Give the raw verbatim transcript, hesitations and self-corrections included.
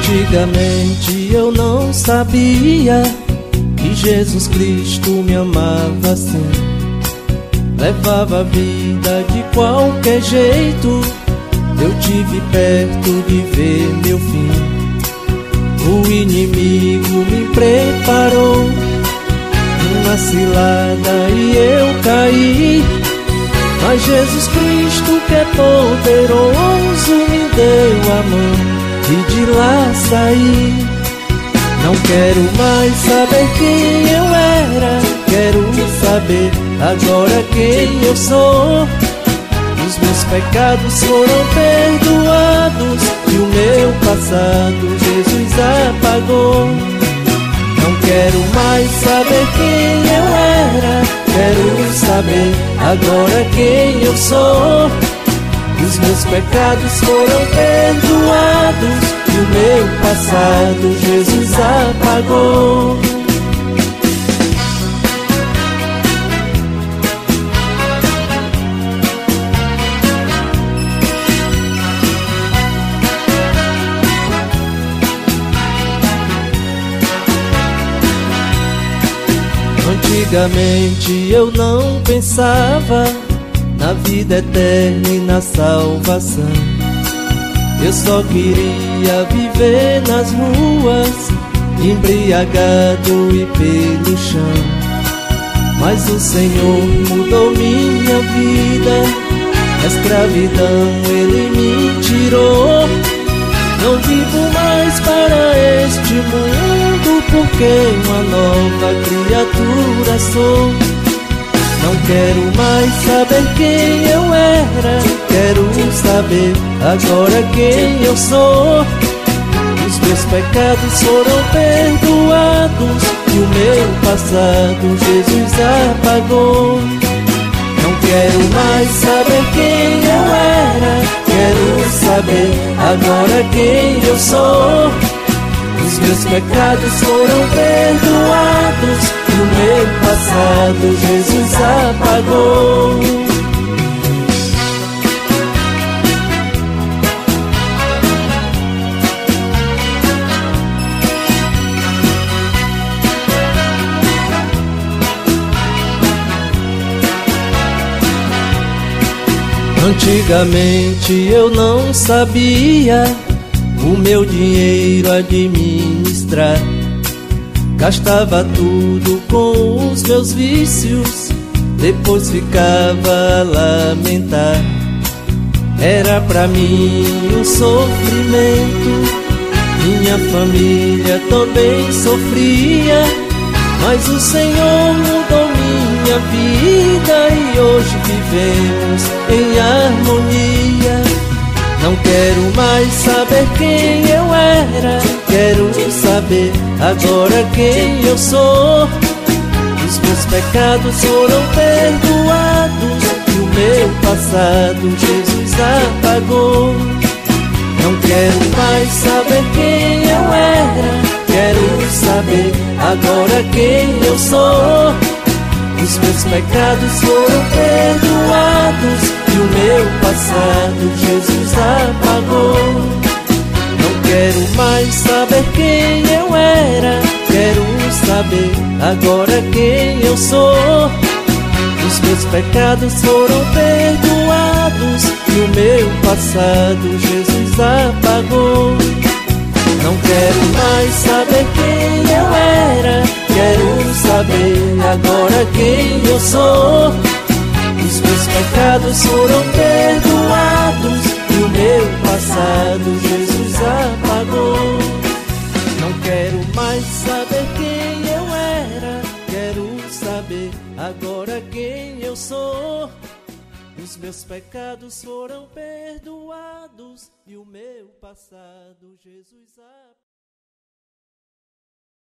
Antigamente eu não sabia que Jesus Cristo me amava assim. Levava a vida de qualquer jeito, eu tive perto de ver meu fim. O inimigo me preparou uma cilada e eu caí, mas Jesus Cristo, que é poderoso, me deu a mão e de lá saí. Não quero mais saber quem eu era, quero saber agora quem eu sou. Os meus pecados foram perdoados e o meu passado Jesus apagou. Não quero mais saber quem eu era, quero saber agora quem eu sou. Os meus pecados foram perdoados e o meu passado Jesus apagou. Antigamente eu não pensava na vida eterna e na salvação. Eu só queria viver nas ruas, embriagado e pelo chão. Mas o Senhor mudou minha vida, a escravidão Ele me tirou. Não vivo mais para este mundo, porque uma nova criatura sou. Não quero mais saber quem eu era, quero saber agora quem eu sou. Os meus pecados foram perdoados e o meu passado Jesus apagou. Não quero mais saber quem eu era, quero saber agora quem eu sou. Os meus pecados foram perdoados e o meu passado Jesus apagou. Antigamente eu não sabia o meu dinheiro administrar. Gastava tudo com os meus vícios, depois ficava a lamentar. Era pra mim um sofrimento, minha família também sofria. Mas o Senhor mudou minha vida e hoje vivemos em harmonia. Não quero mais saber quem eu era, quero saber agora quem eu sou. Os meus pecados foram perdoados e o meu passado Jesus apagou. Não quero mais saber quem eu era, quero saber agora quem eu sou. Os meus pecados foram perdoados e o meu passado Jesus apagou. Não quero mais saber quem eu era, quero saber agora quem eu sou. Os meus pecados foram perdoados e o meu passado Jesus apagou. Não quero mais saber quem eu era, quero saber agora quem eu sou. Os meus pecados foram perdoados e o meu passado Jesus apagou. Não quero mais saber quem eu era, quero saber agora quem eu sou. Os meus pecados foram perdoados e o meu passado Jesus apagou.